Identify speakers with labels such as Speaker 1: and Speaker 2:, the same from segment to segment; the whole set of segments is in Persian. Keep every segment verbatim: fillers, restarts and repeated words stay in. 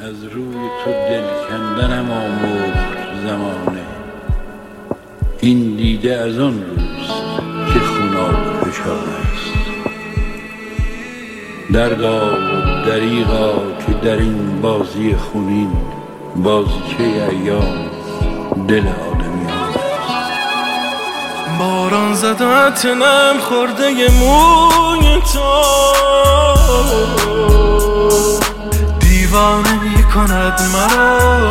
Speaker 1: از روی تو دل کندنم آموخت زمانه. این دیده از آن روست که خوناب فشان است. دردا و دریغا که در این بازی خونین بازیچه ایام دل آدمیان است.
Speaker 2: باران زدت نم خورده موی تو دیوانه می کند مرا.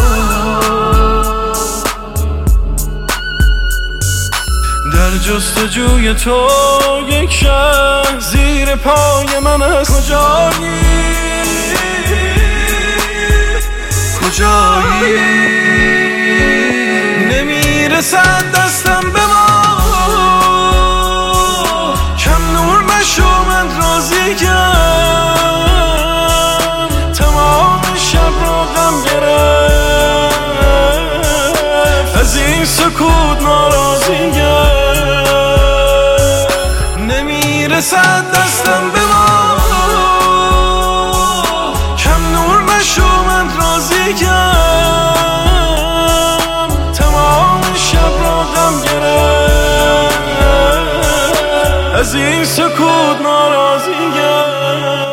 Speaker 2: در جستجوی تو یک شهر زیر پای من است. کجایی کجایی نمیرسد دستم به ما. کم نور مشو من راضی کم تمام شب را غم گرفت. از این سکوت ناراضی گرد نمیرسد دستم به ما. کم نور مشو من راضی کم تمام شب را غم گرفت. از این سکوت ناراضی گرد.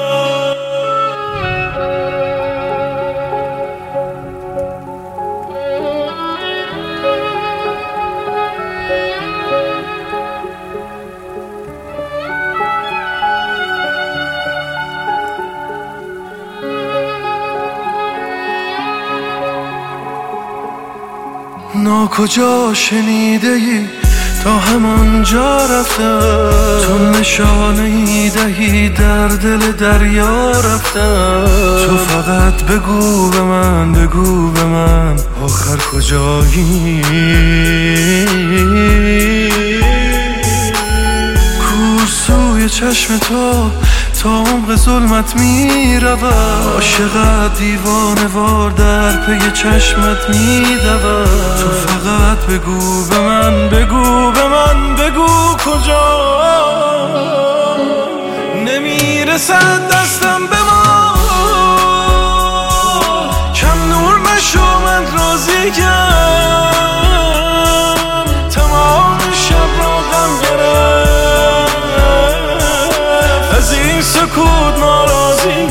Speaker 2: ناکجا شنیده ای تا همانجا رفتم. تو نشانه ای دهی در دل دریا رفتم. تو فقط بگو به من بگو به من آخر کجایی. کوسوی چشم تو تا عمق ظلمت می رود. عاشقت دیوانه وار در پی چشمت می دود. تو فقط بگو به من بگو به من بگو کجا. نمیرسد دستم به ما. کم نور مشو من راضی کم تمام شب را غم گرفت. از این سکوت ناراضی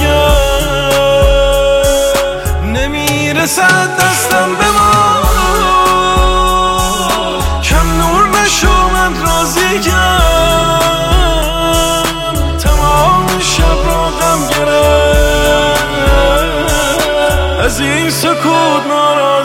Speaker 2: گرد نمیرسد دستم به ما. کم نور مشو من راضی کم تمام شب را غم گرفت. از این سکوت ناراضی